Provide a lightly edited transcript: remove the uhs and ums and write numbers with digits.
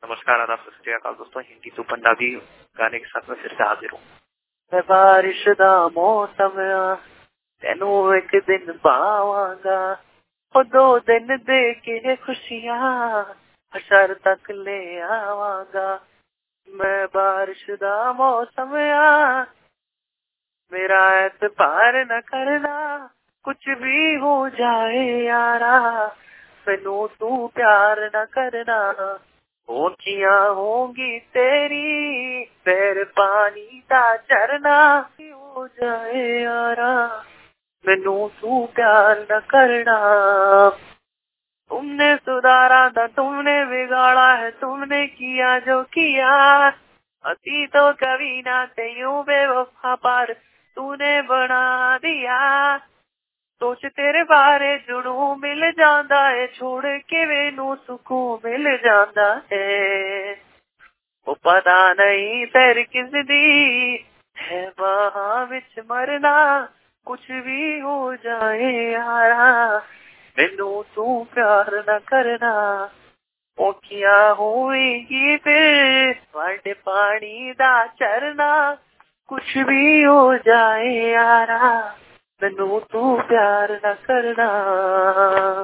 नमस्कार, आदाब, सत श्री अकाल दोस्तों। हिंदी तो पंजाबी गाने के साथ में फिर से हाजिर हूँ। मैं बारिश दा मौसम आ, तेनू एक दिन पावांगा, ओ 2 दिन दे के खुशियां हशर तक ले आवांगा। मैं बारिश दा मौसम आ, मेरा एतबार न करना, कुछ भी हो जाए यारा, मैनू तू प्यार न करना। ऊंचियां होंगी तेरी, पैर पानी दा झरना हो जाए यारा, मैनू तू प्यार न करना। तुमने सुधारा था, तुमने बिगाड़ा है, तुमने किया जो किया, अती तो कभी ना थे यूं बेवफा पार तूने बना दिया। सोच तेरे बारे जुनू मिल जांदा है, छोड़ के मैनू सुकून मिल जांदा है। वो पता नहीं फिर किस दी है वहां विच मरना, कुछ भी हो जाए यारा, मैनू तू प्यार न करना। औखियां होएगी फिर वाटे पानी दा झरना, कुछ भी हो जाए यारा, मैनू तू प्यार न करना।